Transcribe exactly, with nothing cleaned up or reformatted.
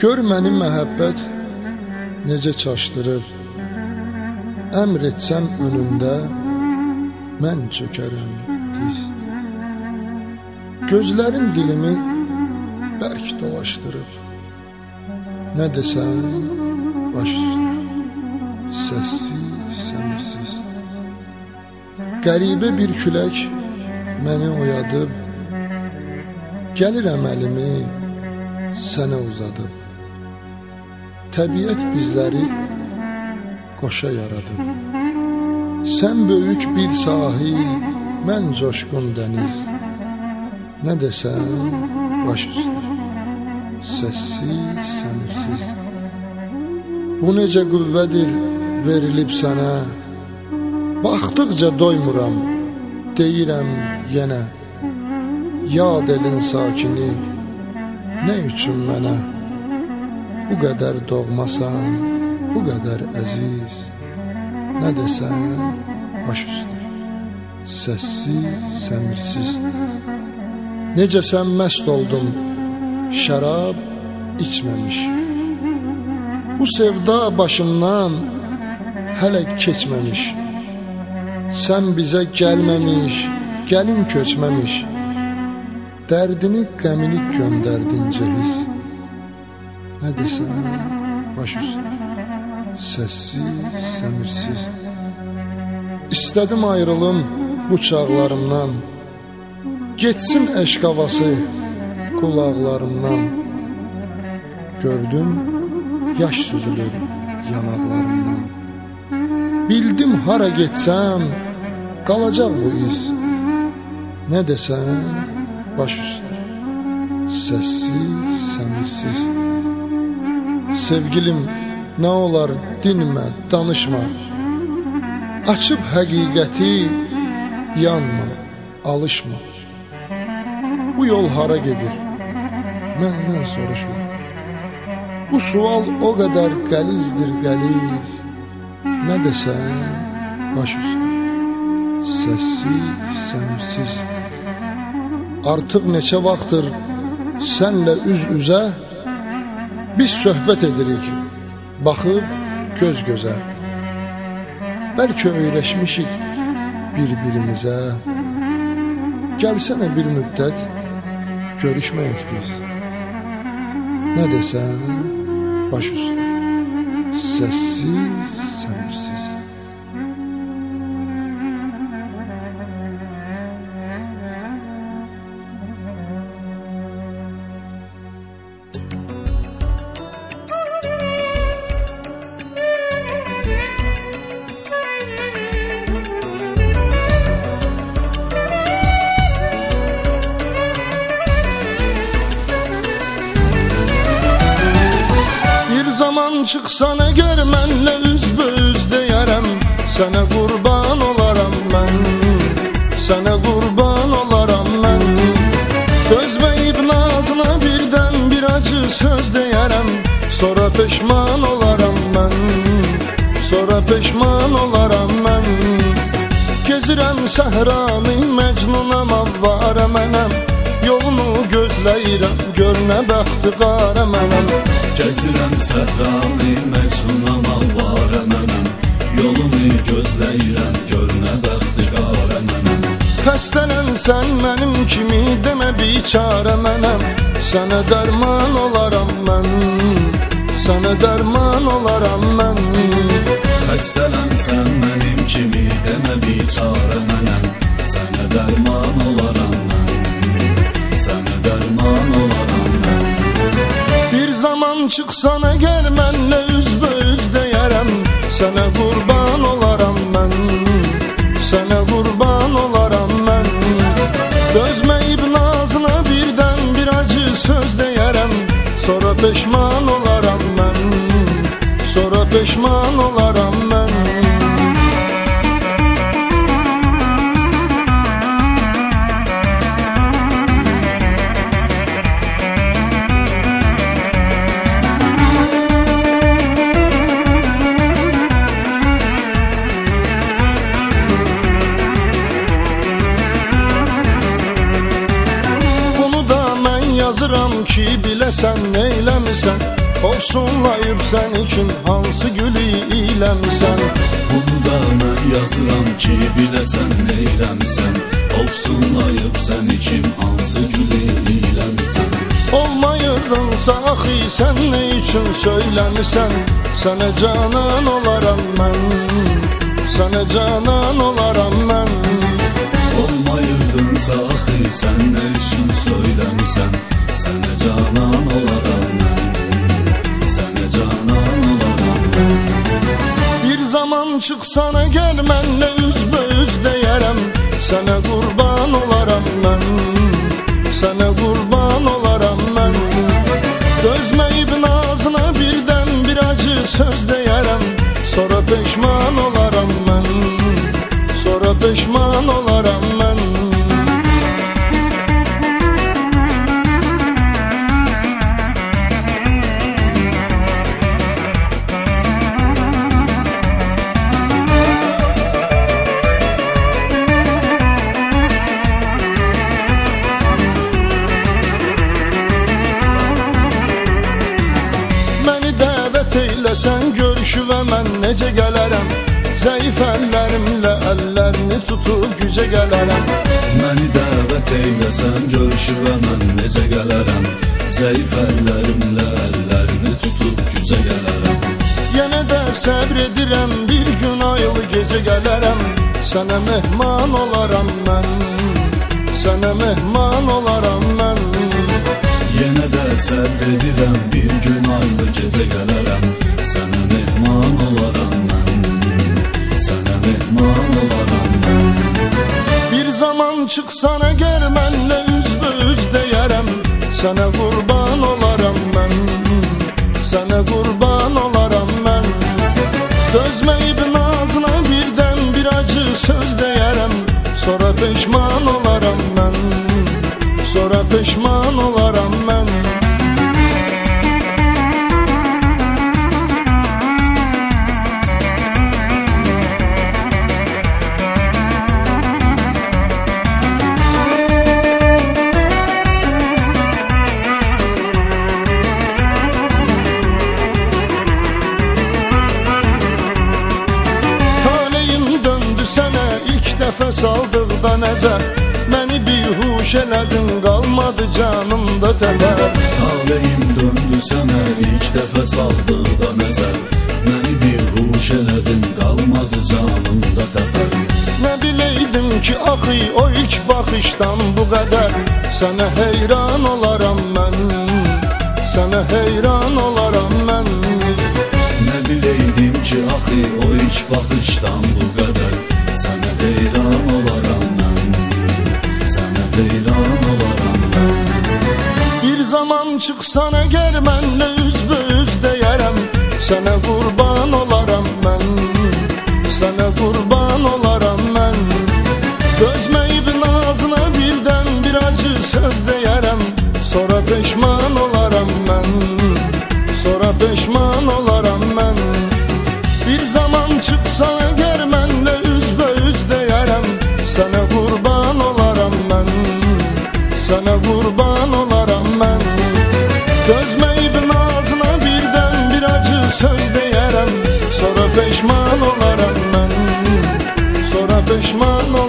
Gör məni məhəbbət necə çaşdırıb, əmr etsəm önündə mən çökərəm diz. Gözlərin dilimi bərk dolaşdırıb, nə desən baş üstə, səssiz, səmirsiz. Qəribə bir külək məni oyadıb, gəlirəm əlimi sənə uzadıb. Təbiət bizləri qoşa yaradıb. Sən böyük bir sahil, mən coşqun dəniz. Nə desən baş üstə, səssiz, səmirsiz. Bu necə qüvvədir verilib sənə, baxdıqca doymuram, deyirəm yenə. Yad elin sakini, nə üçün mənə bu qədər doğmasan, bu qədər əziz. Nə desən baş üstə, səssiz, səmirsiz. Necə sən məst oldun, şərab içməmiş. Bu sevda başımdan hələ keçməmiş. Sən bizə gəlməmiş, gəlin köçməmiş. Dərdini, qəmini göndərdin cehiz. Nə desən baş üstə, səssiz, səmirsiz. İstədim ayrılım bu çağlarımdan, getsin eşq havası qulaqlarımdan. Gördüm yaş süzülür yanaqlarımdan. Bildim hara getsəm qalacaq bu iz. Nə desən baş üstə, səssiz, səmirsiz. Sevgilim, nə olar dinmə, danışma. Açıb həqiqəti, yanma, alışma. Bu yol hara gedir, məndən soruşma. Bu sual o qədər qəlizdir, qəliz. Nə desən baş üstə, səssiz, səmirsiz. Artıq neçə vaxtdır sənlə üz-üzə biz söhbət edirik, baxıb göz gözə. Bəlkə öyrəşmişik bir-birimizə. Gəlsənə bir müddət görüşməyək biz. Nə desən baş üstə, səssiz, səmirsiz. Zaman çıxsan əgər mənlə üzbəüz deyərəm, sənə qurban olaram mən, sənə qurban olaram mən. Dözməyib nazına birdən bir acı söz deyərəm, sonra peşman olaram mən, sonra peşman olaram mən. Gezirəm səhranı, məcnunam, avvarə mənəm, yolunu gözləyirəm, gör nə bəxti qarə mənəm. Gəzirəm səhranı, məcnunam, avvarə mənəm, yolunu gözləyirəm, gör nə bəxti qarə mənəm. Xəstələnsən mənim kimi, demə biçarə mənəm, sənə dərman olaram mən, sənə dərman olaram mən. Xəstələnsən mənim kimi, demə biçarə mənəm, sənə dərman olaram mən, sənə dərman olaram mən. Bir zaman çıxsan əgər mənlə üzbəüz deyərəm, sənə qurban olaram mən, sənə qurban olaram mən. Dözməyib nazına birdən bir acı söz deyərəm, sonra peşman olaram mən, sonra peşman olaram mən. Yazıram ki, biləsən neyləmisən, Olsunlayıb səni kim hansı gülü iləmsən. Bunu da mən yazıram ki biləsən neyləmsən. Olsunlayıb səni kim hansı gülü iləmsən. Olmayırdınsa axı sən nə üçün söyləmisən. Sənə canan olaram mən, sənə canan olaram mən. Olmayırdınsa axı sən nə üçün söyləmisən. Sənə canan olaram mən, sənə canan olaram mən. Bir zaman çıxsana gəl mənlə üzbəüz deyərəm. Sənə qurban olaram mən, sənə qurban olaram mən. Dözməyib nazına birdən bir acı söz deyərəm. Sonra peşman olaram mən, sonra peşman olaram mən. Sən görüşüvə mən necə gələrəm. Zəif əllərimlə əllərini tutub gücə gələrəm. Məni dəvət eyləsən görüşüvə mən necə gələrəm. Zəif əllərimlə əllərini tutub gücə gələrəm. Yenə də səbr edirəm, bir gün ayıl gecə gələrəm. Sənə mehman olaram mən, sənə mehman olaram mən. Yenə də səbr edirəm, bir gün aylı gecə gələrəm. Sənə mehman olaram mən, sənə mehman olaram mən. Bir zaman çıxsana gəl mənlə üzbəüz deyərəm. Sənə qurban olaram mən, sənə qurban olaram mən. Dözməyib nazına birdən bir acı söz deyərəm. Sonra peşman olaram mən, sonra peşman olaram mən. Sənə ilk dəfə saldıqda nəzər. Məni bihuş elədin, qalmadı canımda təvər. Taleyim döndü sənə ilk dəfə saldıqda nəzər. Məni bihuş elədin, qalmadı canımda təvər. Nə biləydim ki axı o ilk baxışdan bu qədər. Sənə heyran olaram mən, sənə heyran olaram mən. Nə biləydim ki axı o ilk baxışdan bu qədər. Sənə heyran olaram mən, sənə heyran olaram mən. Bir zaman çıxsana gəl mənlə üzbəüz deyərəm. Sənə qurban olaram mən, sənə qurban olaram mən. Dözməyib nazına birdən bir acı söz deyərəm. Sonra peşman olaram mən, sonra peşman olaram mən. Bir zaman çıxsana gəl mənlə üzbəüz deyərəm. Sənə qurban olaram mən, sənə qurban olaram mən. Dözməyib nazına birdən bir acı söz deyərəm. Sonra peşman olaram mən, sonra peşman olaram mən.